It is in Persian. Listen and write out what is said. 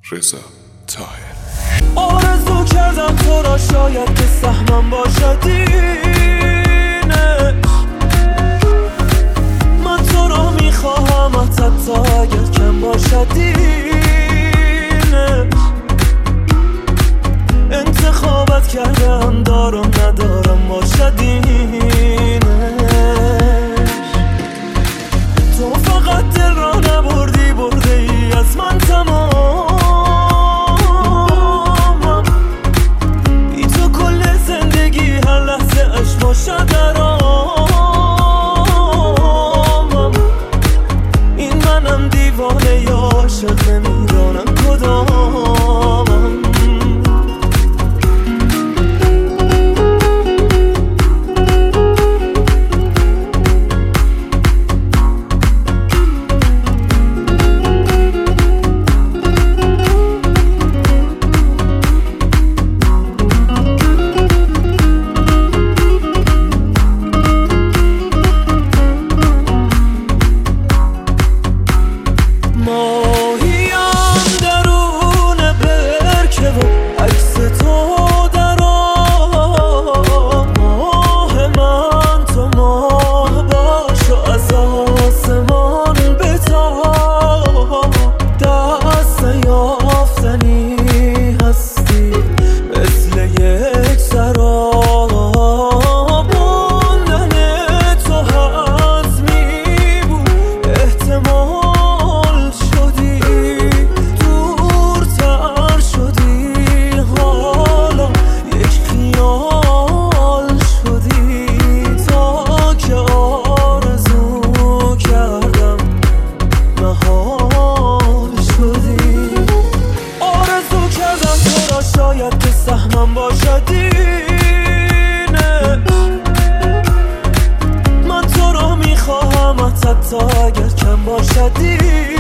رضا طاهر. آرزو کردم تو را شاید که سهمم باشد اینه، من تو را میخواهم حتی اگر کم باشد اینه، انتخابت کردم دارم ندارم باشد اینه، تو فقط دل را نبردی برده ای از من تمامم، بی تو کل زندگی هر لحظه اش باشد درامم، این منم دیوانه یا عاشق نمیدانم کدامم. شاید که سهمم باشد اینه، من تو را میخواهم حتی اگر کم باشد اینه.